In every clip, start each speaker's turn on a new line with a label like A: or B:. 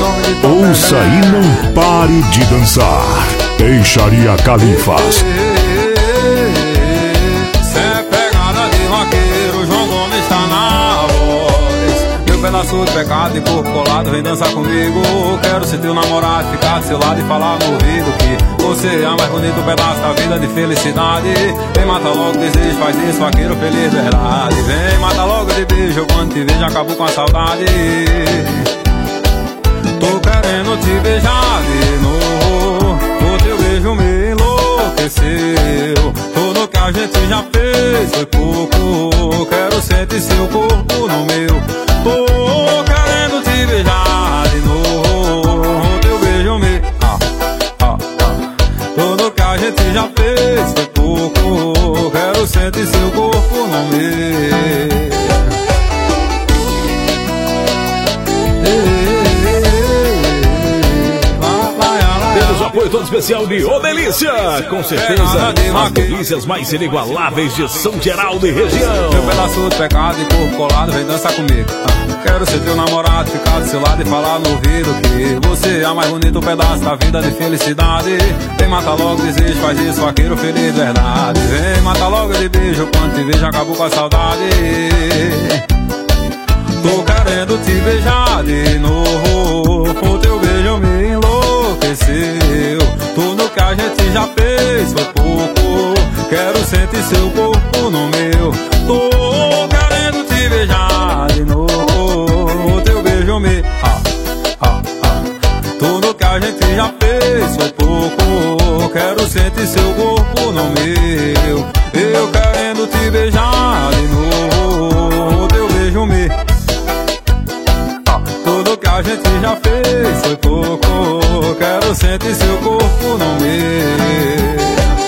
A: Ouça e não pare de dançar. Peixaria Califas.
B: Sem pegada de vaqueiro, João Gomes está na voz. Meu pedaço de pecado e corpo colado, vem dançar comigo. Quero ser teu namorado, ficar do seu lado e falar no ouvido que você é o mais bonito pedaço da vida de felicidade. Vem mata logo o desejo, faz isso, vaqueiro feliz verdade. Vem mata logo de beijo, quando te vejo acabo com a saudade. Tô querendo te beijar de novo, o teu beijo me enlouqueceu. Tudo que a gente já fez foi pouco, quero sentir seu corpo no meu. Tô querendo te beijar de novo, o teu beijo me... Tudo que a gente já fez foi pouco, quero sentir seu corpo no meu.
C: Apoio todo especial de Ô Delícia, com certeza as delícias mais inigualáveis de São Geraldo e região.
B: Meu pedaço de pecado e corpo colado, vem dançar comigo. Quero ser teu namorado, ficar do seu lado e falar no ouvido que você é o mais bonito pedaço da vida de felicidade. Vem matar logo o desejo, faz isso, vaqueiro feliz verdade. Vem matar logo de beijo, quando te vejo acabou com a saudade. Tô querendo te beijar de novo, o teu beijo me enlouqueceu. Tudo que a gente já fez foi pouco, quero sentir seu corpo no meu. Tô querendo te beijar de novo, o teu beijo me... Tudo que a gente já fez foi pouco, quero sentir seu corpo no meu. Eu querendo te beijar de novo, o teu beijo me... Tudo que a gente já fez foi pouco, quero sentir seu corpo no meu.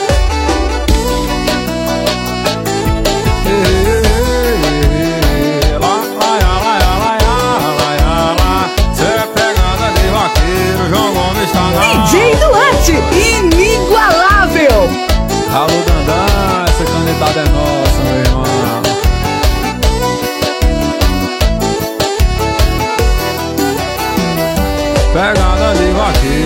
B: Cê é pegada de vaqueiro, João Gomes está na...
D: DJ Duarte, inigualável.
B: Alô Dandan, essa candidatura é nossa, meu irmão. Pegada de vaqueiro.